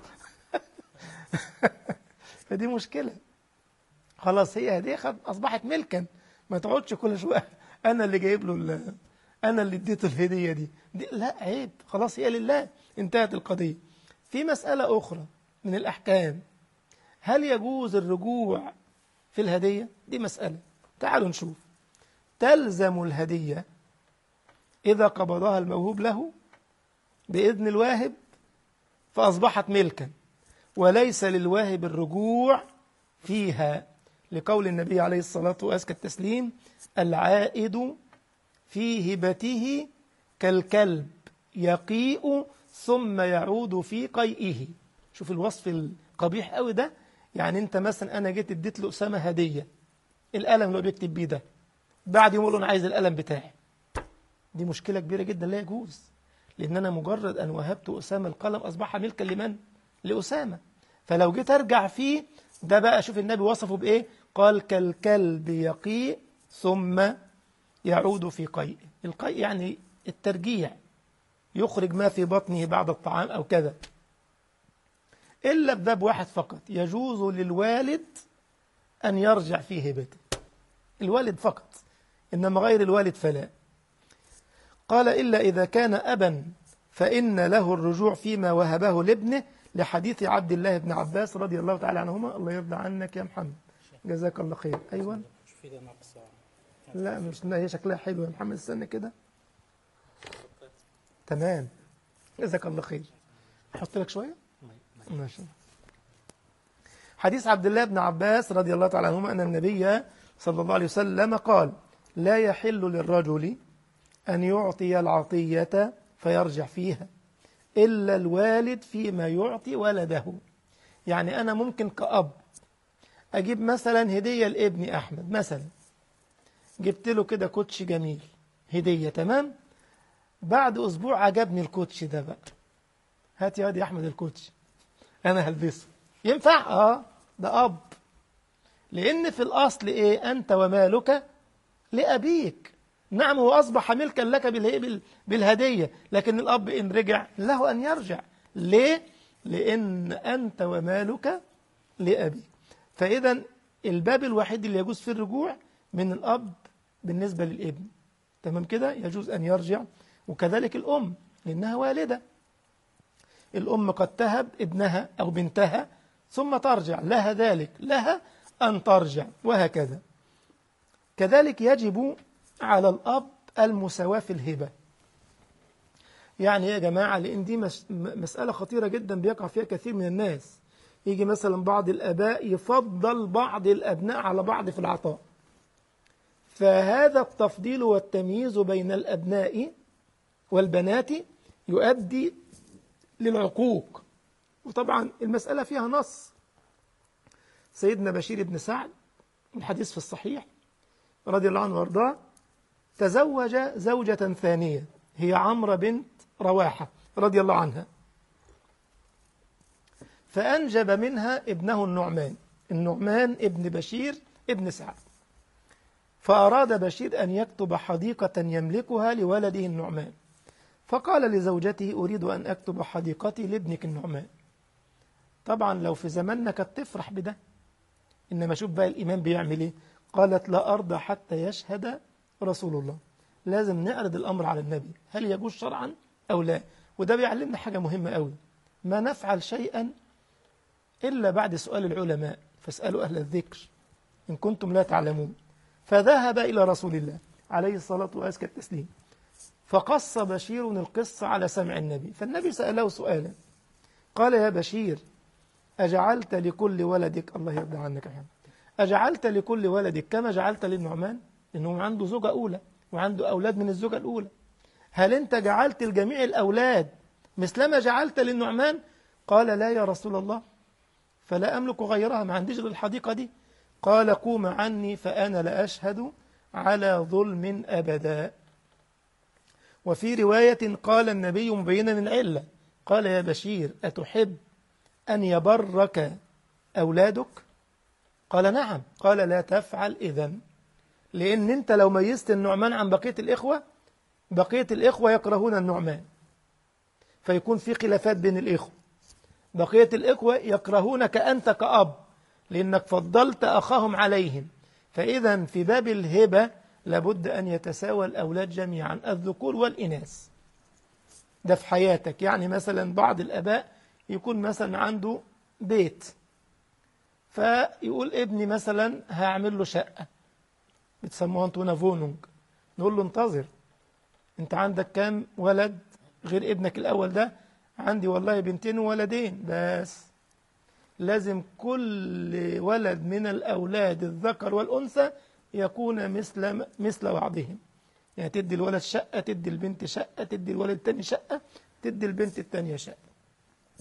فدي مشكلة. خلاص هي هدية أصبحت ملكا، ما تقعدش كل شوية أنا اللي جايب له أنا اللي اديته الهدية دي، لا عيب، خلاص هي لله، انتهت القضية. في مسألة أخرى من الأحكام، هل يجوز الرجوع في الهدية؟ دي مسألة، تعالوا نشوف. تلزم الهدية إذا قبضها الموهوب له بإذن الواهب فأصبحت ملكا، وليس للواهب الرجوع فيها، لقول النبي عليه الصلاة وأزكى التسليم: العائد في هبته كالكلب يقيء ثم يعود في قيئه. شوف الوصف القبيح قوي ده. يعني انت مثلا انا جيت اديت لأسامة هدية، القلم اللي هو بيكتب بيه ده، بعد يوم يقول له أنا عايز القلم بتاعي. دي مشكلة كبيرة جدا لا يجوز، لأن أنا مجرد أن وهبت أسامة القلم أصبح ملكا لمن؟ لأسامة. فلو جيت أرجع فيه ده بقى، شوف النبي وصفه بإيه؟ قال كالكلب يقيء ثم يعود في قيء. القيء يعني الترجيع، يخرج ما في بطنه بعد الطعام أو كذا. إلا بباب واحد فقط، يجوز للوالد أن يرجع في هبته، الوالد فقط، إنما غير الوالد فلا. قال إلا إذا كان أبا فإن له الرجوع فيما وهبه لابنه، لحديث عبد الله بن عباس رضي الله تعالى عنهما. الله يرضى عنك يا محمد، جزاك الله خير. أيوة، لا مش، لا هي شكلها حلو يا محمد، استنى كده. تمام، جزاك الله خير. أحط لك شوية ماشي. حديث عبد الله بن عباس رضي الله تعالى عنهما أن النبي صلى الله عليه وسلم قال لا يحل للرجل أن يعطي العطية فيرجع فيها إلا الوالد فيما يعطي ولده. يعني أنا ممكن كأب أجيب مثلا هدية لابني أحمد مثلا، جبت له كده كوتش جميل هدية، تمام، بعد أسبوع عجبني الكوتش ده بقى، هات يا واد يا أحمد الكوتش أنا هلبسه، ينفع؟ ده أب، لأن في الأصل إيه؟ أنت ومالك لأبيك. نعم هو أصبح ملكا لك بالهدية، لكن الأب إن رجع له أن يرجع. ليه؟ لأن أنت ومالك لأبيك. فإذا الباب الوحيد اللي يجوز في الرجوع من الأب بالنسبة للابن، تمام كده، يجوز أن يرجع. وكذلك الأم لأنها والدة، الأم قد تهب ابنها أو بنتها ثم ترجع، لها ذلك، لها أن ترجع، وهكذا. كذلك يجب على الأب المساواة في الهبة. يعني يا جماعة، لأن دي مسألة خطيرة جدا بيقع فيها كثير من الناس. يجي مثلا بعض الآباء يفضل بعض الأبناء على بعض في العطاء، فهذا التفضيل والتمييز بين الأبناء والبنات يؤدي للعقوق. وطبعا المسألة فيها نص. سيدنا بشير بن سعد، الحديث في الصحيح رضي الله عنه وارضاه، تزوج زوجة ثانية هي عمرو بنت رواحة رضي الله عنها، فأنجب منها ابنه النعمان ابن بشير ابن سعد. فأراد بشير أن يكتب حديقة يملكها لولده النعمان، فقال لزوجته أريد أن أكتب حديقتي لابنك النعمان. طبعا لو في زماننا كانت تفرح بده، إنما شوف بقى الإمام بيعمل إيه. قالت لا أرضى حتى يشهد رسول الله. لازم نعرض الأمر على النبي، هل يجوز شرعا أو لا. وده بيعلمنا حاجة مهمة قوي، ما نفعل شيئا إلا بعد سؤال العلماء، فاسألوا أهل الذكر إن كنتم لا تعلمون. فذهب إلى رسول الله عليه الصلاة وأزكى التسليم، فقص بشير القصة على سمع النبي. فالنبي سأله سؤالا، قال يا بشير أجعلت لكل ولدك، الله يرضى عنك يا محمد، أجعلت لكل ولدك كما جعلت للنعمان؟ لأنه عنده زوجة أولى وعنده أولاد من الزوجة الأولى، هل أنت جعلت لجميع الأولاد مثلما جعلت للنعمان؟ قال لا يا رسول الله، فلا أملك غيرها، ما عنديش غير الحديقة دي. قال قوم عني فأنا لأشهد على ظلم أبدا. وفي رواية قال النبي مبينا العلة، قال يا بشير أتحب أن يبرك أولادك؟ قال نعم. قال لا تفعل إذن، لأن أنت لو ميزت النعمان عن بقية الإخوة، بقية الإخوة يكرهون النعمان، فيكون في خلافات بين الإخوة. بقية الإخوة يكرهونك أنت كأب، لأنك فضلت أخاهم عليهم. فإذا في باب الهبة لابد أن يتساوى الأولاد جميعا، الذكور والإناث. ده في حياتك. يعني مثلا بعض الآباء يكون مثلا عنده بيت، فيقول ابني مثلا هعمل له شقة بتسموها انتونا فونونج، نقول له انتظر، انت عندك كام ولد غير ابنك الأول ده؟ عندي والله بنتين وولدين بس. لازم كل ولد من الأولاد الذكر والأنثى يكون مثل بعضهم. يعني تدي الولد شقة، تدي البنت شقة، تدي الولد التاني شقة، تدي البنت التانية شقة،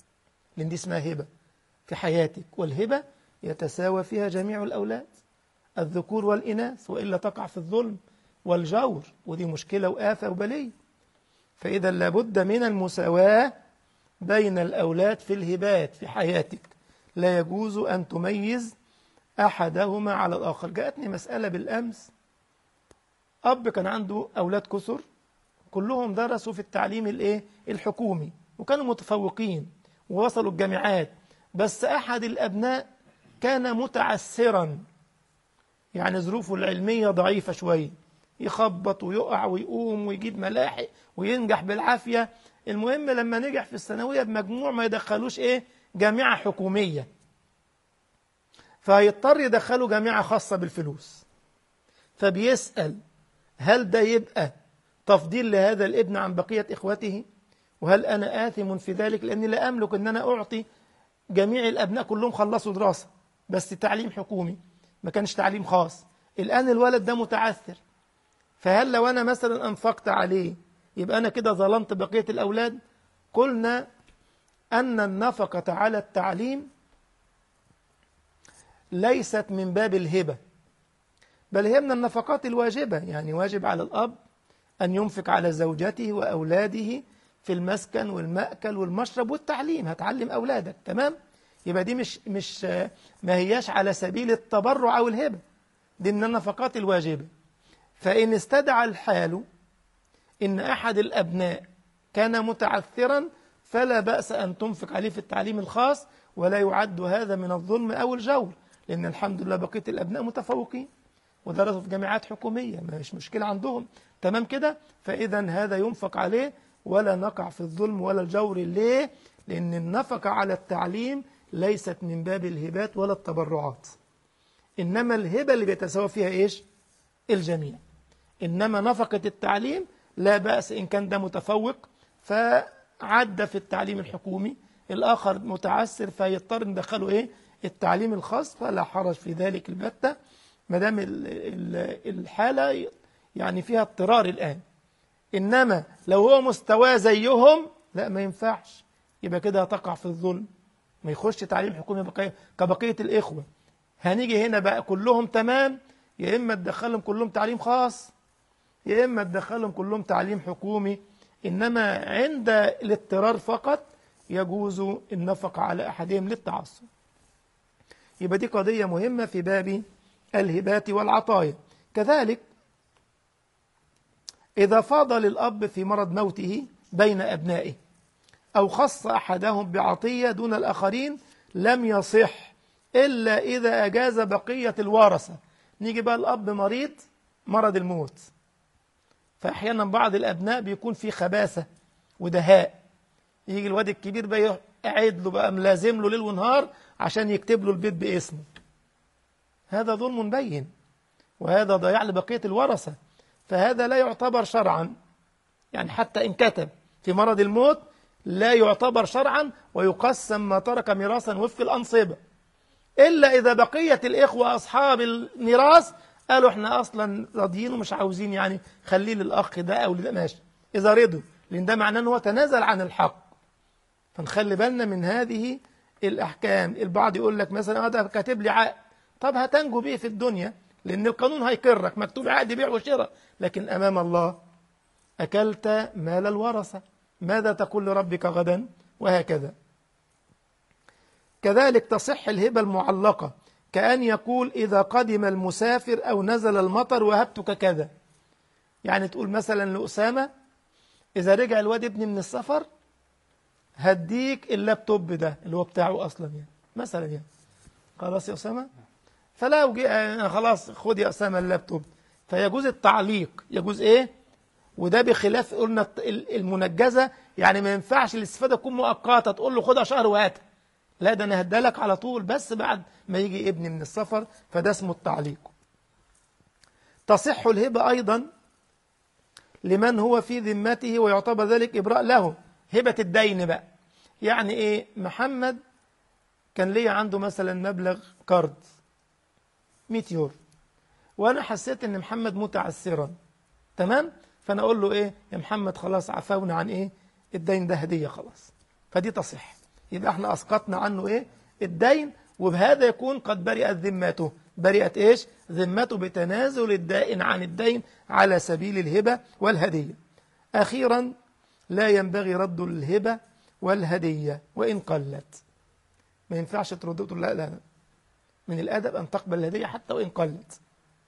لأن دي اسمها هبة في حياتك. والهبة يتساوى فيها جميع الأولاد، الذكور والإناث، وإلا تقع في الظلم والجور، ودي مشكلة وآفة وبلية. فإذا لابد من المساواة بين الأولاد في الهبات في حياتك، لا يجوز أن تميز أحدهما على الآخر. جاءتني مسألة بالأمس، أب كان عنده أولاد كثر كلهم درسوا في التعليم الحكومي وكانوا متفوقين ووصلوا الجامعات، بس أحد الأبناء كان متعسرا، يعني ظروفه العلمية ضعيفة شوية، يخبط ويقع ويقوم ويجيب ملاحق وينجح بالعافية. المهم لما نجح في الثانوية بمجموع ما يدخلوش جامعة حكومية، فهيضطر يدخله جامعة خاصة بالفلوس. فبيسأل هل ده يبقى تفضيل لهذا الابن عن بقية إخوته؟ وهل أنا آثم في ذلك؟ لأني لا أملك أن أنا أعطي جميع الأبناء كلهم خلصوا دراسة بس تعليم حكومي، ما كانش تعليم خاص. الآن الولد ده متعثر، فهل لو أنا مثلا أنفقت عليه يبقى أنا كده ظلمت بقية الأولاد؟ قلنا أن النفقة على التعليم ليست من باب الهبة، بل هي من النفقات الواجبة. يعني واجب على الأب أن ينفق على زوجته وأولاده في المسكن والمأكل والمشرب والتعليم، هتعلم أولادك، تمام؟ يبقى دي مش ما هياش على سبيل التبرع أو الهبة، دي من النفقات الواجبة. فإن استدعى الحال إن أحد الأبناء كان متعثرا فلا بأس أن تنفق عليه في التعليم الخاص، ولا يعد هذا من الظلم أو الجور، لأن الحمد لله بقية الأبناء متفوقين ودرسوا في جامعات حكومية، مش مشكلة عندهم، تمام كده؟ فإذا هذا ينفق عليه ولا نقع في الظلم ولا الجور. ليه؟ لأن النفقة على التعليم ليست من باب الهبات ولا التبرعات، إنما الهبة اللي بيتساوى فيها الجميع. إنما نفقة التعليم لا بأس إن كان ده متفوق فعد في التعليم الحكومي، الآخر متعسر فيضطر ندخله التعليم الخاص، فلا حرج في ذلك البتة، ما دام الحالة يعني فيها اضطرار الآن. إنما لو هو مستواه زيهم لا، ما ينفعش، يبقى كده هتقع في الظلم، ما يخش تعليم حكومي كبقية الإخوة. هنيجي هنا بقى كلهم تمام، يا إما تدخلهم كلهم تعليم خاص يا إما تدخلهم كلهم تعليم حكومي، إنما عند الاضطرار فقط يجوز النفقة على أحدهم للتعصب. يبقى دي قضية مهمة في باب الهبات والعطايا. كذلك إذا فاضل الأب في مرض موته بين أبنائه أو خص أحدهم بعطية دون الآخرين لم يصح إلا إذا أجاز بقية الورثة. نيجي بقى الأب مريض مرض الموت، فأحيانا بعض الأبناء بيكون في خباثة ودهاء، يجي الواد الكبير بقى قاعد له بقى ملازم له ليل ونهار عشان يكتب له البيت باسمه. هذا ظلم بين، وهذا ضياع لبقية الورثة، فهذا لا يعتبر شرعا، يعني حتى إن كتب في مرض الموت لا يعتبر شرعا، ويقسم ما ترك ميراثا وفق الأنصبة، إلا إذا بقية الإخوة أصحاب الميراث قالوا إحنا أصلا راضيين ومش عاوزين، يعني خليه للأخ ده أو لده، ماشي إذا رضوا، لأن ده معناه أنه تنازل عن الحق. فنخلي بالنا من هذه الأحكام. البعض يقول لك مثلا هذا كاتب لي عقد، طب هتنجو بيه في الدنيا لأن القانون هيكرك، مكتوب عقد بيع وشراء، لكن أمام الله أكلت مال الورثة، ماذا تقول لربك غدا؟ وهكذا. كذلك تصح الهبة المعلقة، كأن يقول إذا قدم المسافر أو نزل المطر وهبتك كذا. يعني تقول مثلا لأسامة إذا رجع الواد ابني من السفر هديك اللابتوب ده اللي هو بتاعه أصلا، يعني مثلا، يعني خلاص يا أسامة، فلو جاء خلاص خد يا أسامة اللابتوب، فيجوز التعليق، يجوز وده بخلاف قلنا المنجزة، يعني ما ينفعش الاستفادة تكون مؤقتة تقول له خدها شهر وهاتها، لا ده أنا هدالك على طول بس بعد ما يجي ابني من السفر، فده اسمه التعليق. تصح الهبة أيضا لمن هو في ذمته ويعتبر ذلك إبراء له، هبة الدين بقى. يعني محمد كان لي عنده مثلا مبلغ قرض 100 يورو، وأنا حسيت إن محمد متعسرا، تمام؟ فأنا أقول له يا محمد خلاص عفونا عن الدين ده هدية خلاص، فدي تصح، يبقى احنا أسقطنا عنه الدين، وبهذا يكون قد برئت ذمته، برئت إيش؟ ذمته بتنازل الدائن عن الدين على سبيل الهبة والهدية. أخيرا لا ينبغي رد الهبة والهدية وإن قلت. ما ينفعش ترد وتقول لا لا لا، من الأدب أن تقبل الهدية حتى وإن قلت.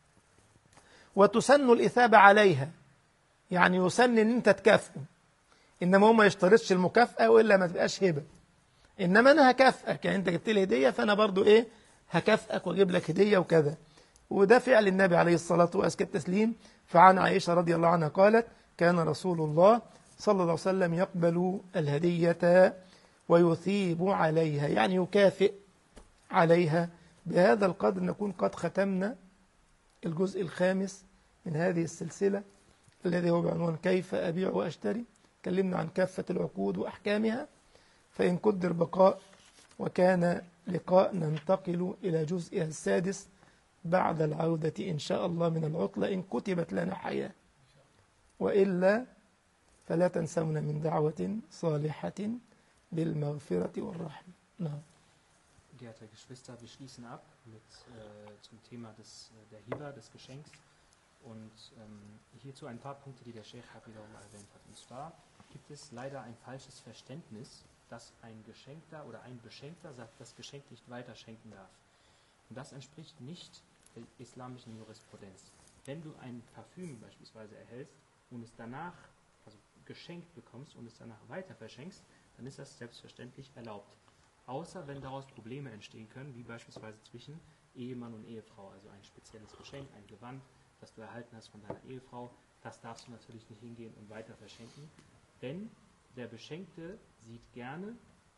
وتسن الإثابة عليها، يعني يسن أن أنت تكافئه، إنما هو ما يشترطش المكافأة وإلا ما تبقاش هبة. إنما أنا هكافئك، يعني أنت جبت لي هدية فأنا برضو إيه هكافئك وأجيب لك هدية وكذا. وده فعل النبي عليه الصلاة وأزكى التسليم. فعن عائشة رضي الله عنها قالت: كان رسول الله صلى الله عليه وسلم يقبل الهدية ويثيب عليها، يعني يكافئ عليها. بهذا القدر نكون قد ختمنا الجزء الخامس من هذه السلسلة الذي هو بعنوان كيف أبيع وأشتري. تكلمنا عن كافة العقود وأحكامها، فإن قدر بقاء وكان لقاء ننتقل إلى جزئها السادس بعد العودة إن شاء الله من العطلة، إن كتبت لنا حياة، وإلا فلا تنسونا من دعوة صالحة بالمغفرة والرحمة. نعم. Geehrte Geschwister, wir schließen ab zum Thema der Hiba, des Geschenks. Und hierzu ein paar Punkte, die der Sheikh Hafidahullah erwähnt hat. Und zwar gibt es leider ein falsches Verständnis, dass ein Geschenkter oder ein Beschenkter das Geschenk nicht weiter schenken darf. Und das entspricht nicht der islamischen Jurisprudenz. Wenn du ein Parfüm beispielsweise erhältst und es danach, also geschenkt bekommst und es danach weiter verschenkst, dann ist das selbstverständlich erlaubt. Außer wenn daraus Probleme entstehen können, wie beispielsweise zwischen Ehemann und Ehefrau, also ein spezielles Geschenk, ein Gewand, das du erhalten hast von deiner Ehefrau, das darfst du natürlich nicht hingehen und weiter verschenken, denn der Beschenkte sieht gerne,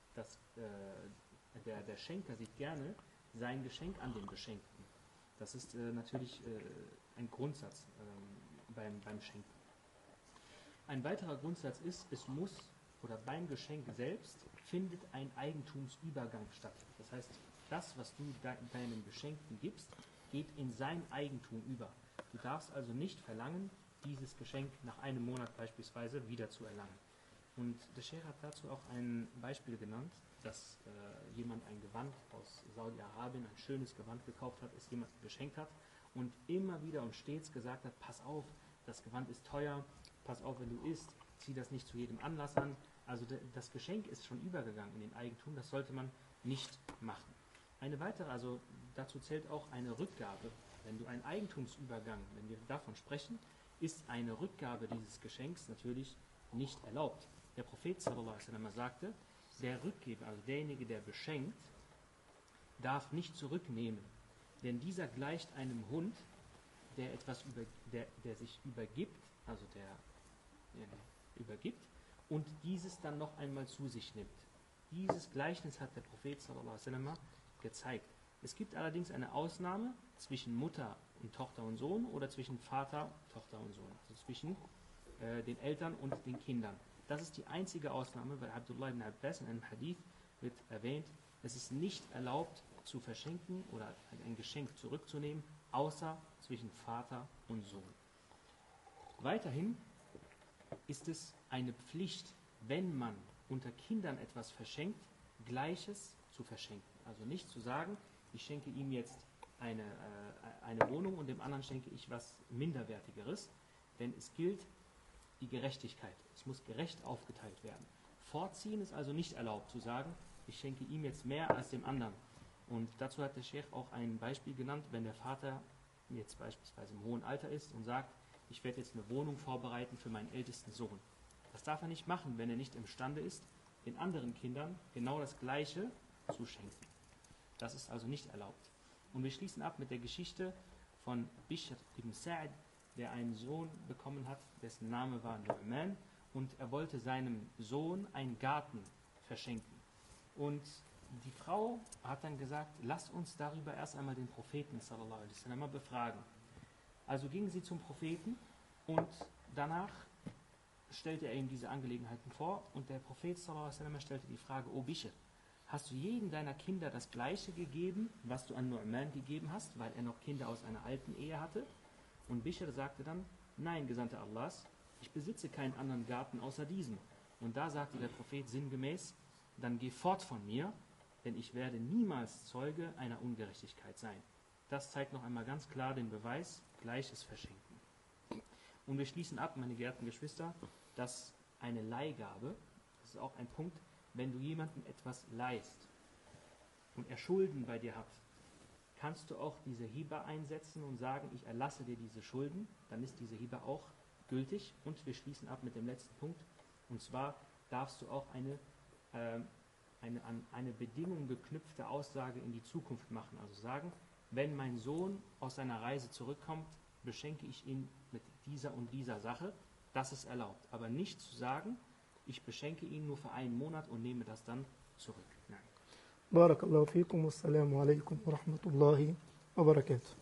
der Schenker sieht gerne sein Geschenk an den Beschenkten. Das ist natürlich ein Grundsatz beim Schenken. Ein weiterer Grundsatz ist, es muss oder beim Geschenk selbst findet ein Eigentumsübergang statt. Das heißt, das, was du deinem Beschenkten gibst, geht in sein Eigentum über. Du darfst also nicht verlangen, dieses Geschenk nach einem Monat beispielsweise wieder zu erlangen. Und der Sheikh hat dazu auch ein Beispiel genannt, dass jemand ein Gewand aus Saudi-Arabien, ein schönes Gewand gekauft hat, es jemandem geschenkt hat und immer wieder und stets gesagt hat, pass auf, das Gewand ist teuer, pass auf, wenn du isst, zieh das nicht zu jedem Anlass an. Also das Geschenk ist schon übergegangen in den Eigentum, das sollte man nicht machen. Eine weitere, also dazu zählt auch eine Rückgabe. Wenn du einen Eigentumsübergang, wenn wir davon sprechen, ist eine Rückgabe dieses Geschenks natürlich nicht erlaubt. Der Prophet sallallahu alaihi wasallam sagte, der Rückgeber, also derjenige, der beschenkt, darf nicht zurücknehmen, denn dieser gleicht einem Hund, der sich übergibt, also der übergibt und dieses dann noch einmal zu sich nimmt. Dieses Gleichnis hat der Prophet sallallahu alaihi wasallam gezeigt. Es gibt allerdings eine Ausnahme zwischen Mutter und Tochter und Sohn oder zwischen Vater, Tochter und Sohn, also zwischen den Eltern und den Kindern. Das ist die einzige Ausnahme, weil Abdullah ibn Abbas in einem Hadith wird erwähnt, es ist nicht erlaubt zu verschenken oder ein Geschenk zurückzunehmen, außer zwischen Vater und Sohn. Weiterhin ist es eine Pflicht, wenn man unter Kindern etwas verschenkt, Gleiches zu verschenken. Also nicht zu sagen, ich schenke ihm jetzt eine Wohnung und dem anderen schenke ich was Minderwertigeres, denn es gilt die Gerechtigkeit. Es muss gerecht aufgeteilt werden. Vorziehen ist also nicht erlaubt, zu sagen, ich schenke ihm jetzt mehr als dem anderen. Und dazu hat der Sheikh auch ein Beispiel genannt, wenn der Vater jetzt beispielsweise im hohen Alter ist und sagt, ich werde jetzt eine Wohnung vorbereiten für meinen ältesten Sohn. Das darf er nicht machen, wenn er nicht imstande ist, den anderen Kindern genau das Gleiche zu schenken. Das ist also nicht erlaubt. Und wir schließen ab mit der Geschichte von Bishr ibn Sa'd, der einen Sohn bekommen hat, dessen Name war Nu'man, und er wollte seinem Sohn einen Garten verschenken. Und die Frau hat dann gesagt, lass uns darüber erst einmal den Propheten sallallahu alaihi wasallam befragen. Also ging sie zum Propheten und danach stellte er ihm diese Angelegenheiten vor und der Prophet sallallahu alaihi wasallam stellte die Frage, O Bishr, hast du jedem deiner Kinder das Gleiche gegeben, was du an Nu'man gegeben hast, weil er noch Kinder aus einer alten Ehe hatte? Und Bishr sagte dann, nein, Gesandter Allahs, ich besitze keinen anderen Garten außer diesem. Und da sagte der Prophet sinngemäß, dann geh fort von mir, denn ich werde niemals Zeuge einer Ungerechtigkeit sein. Das zeigt noch einmal ganz klar den Beweis, gleiches Verschenken. Und wir schließen ab, meine geehrten Geschwister, dass eine Leihgabe, das ist auch ein Punkt, wenn du jemandem etwas leihst und er Schulden bei dir hat, kannst du auch diese Hiba einsetzen und sagen, ich erlasse dir diese Schulden, dann ist diese Hiba auch gültig. Und wir schließen ab mit dem letzten Punkt, und zwar darfst du auch an eine Bedingung geknüpfte Aussage in die Zukunft machen, also sagen, wenn mein Sohn aus seiner Reise zurückkommt, beschenke ich ihn mit dieser und dieser Sache, das ist erlaubt. Aber nicht zu sagen, ich beschenke ihn nur für einen Monat und nehme das dann zurück. Nein. بارك الله فيكم والسلام عليكم ورحمة الله وبركاته.